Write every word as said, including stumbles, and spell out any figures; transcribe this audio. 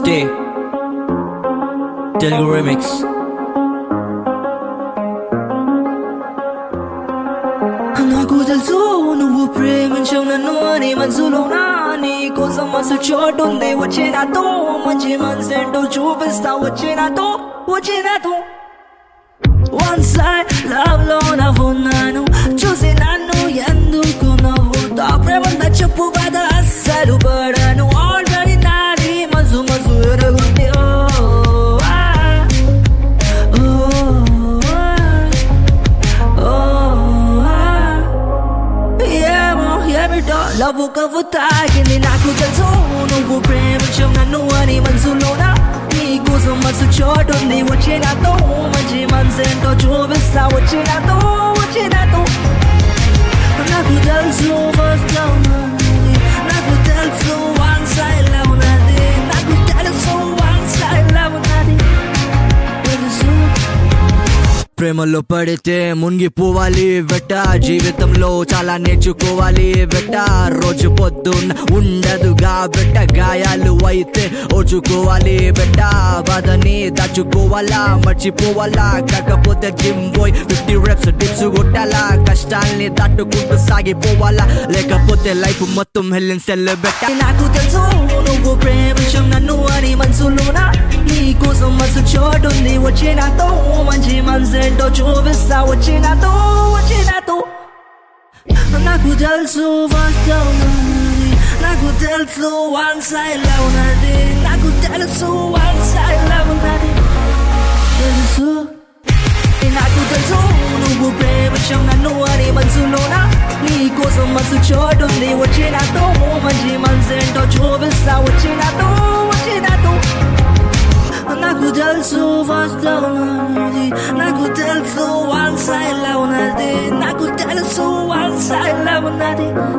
Stay Telugu remix. నాకు తెలుసు నువ్వు ప్రేమించవు నన్ను అని మనసులోనా నీ కోసం మస్తు చోటు ఉంది వచ్చే నాతో మంచి మనసేంటో చూపిస్తా వచ్చే నాతో వచ్చే నాతో వన్ సైడ్ లవ్ లో నవ్వున్నాను చూసి నన్ను ఎందుకు నవ్వుతా ప్రేమంతా చెప్పు కదా అస్సలు పడను ఆల్రెడీ నాది మజు మజు ఎరుగుంది లవ్ కవ్వు తాగింది నాకు తెలుసు నువ్వు ప్రేమించవు నన్ను అని మనసులోనా నీ కోసం మస్తు చోటు ఉంది వచ్చే నాతో మంచి మనసేంటో చూపిస్తా వచ్చే నాతో వచ్చే నాతో నాకు తెలుసు ఫస్ట్ లవ్ నాది నాకు తెలుసు వన్ సైడ్ లవ్ నాది నాకు తెలుసు వన్ సైడ్ లవ్ నాది తెలుసు ప్రేమలో పడితే మునిగిపోవాలి వెట్ట జీవితంలో చాలా నేర్చుకోవాలి వెట్ట రోజు పొద్దున్న ఉండదుగా బెట్ట గాయాలు అయితే ఓచుకోవాలి బెట్ట బాధని దాచుకోవాలా మర్చిపోవాలా కాకపోతే జిమ్ పోయి ఫిఫ్టీ రెప్స్ డిప్స్ కొట్టాలా కష్టాల్ని దాటుకుంటూ సాగిపోవాలా లేకపోతే లైఫ్ మొత్తం హెల్లిన్ సెల్ బెట్ట నాకు తెలుసు నువ్వు ప్రేమించవు నన్ను అని మనసులోనా నీ కోసం మస్తు చోటు ఉంది వచ్చే నాతో మంచి మనసేంటో చూపిస్తా వచ్చే నాతో వచ్చే నాతో నాకు తెలుసు ఫస్ట్ లవ్ నాది నాకు తెలుసు వన్ సైడ్ లవ్ నాది నాకు తెలుసు వన్ సైడ్ లవ్ నాది తెలుసు నాకు తెలుసు నువ్వు ప్రేమించవు నన్ను అని మనసులోనా నీ కోసం మస్తు చోటు ఉంది వచ్చే నాతో మంచి మనసేంటో చూపిస్తా వచ్చే నాతో వచ్చే నాతో నాకు తెలుసు ఫస్ట్ లవ్ నాది నాకు తెలుసు వన్ సైడ్ లవ్ నాది నాకు తెలుసు వన్ సైడ్ లవ్ నాది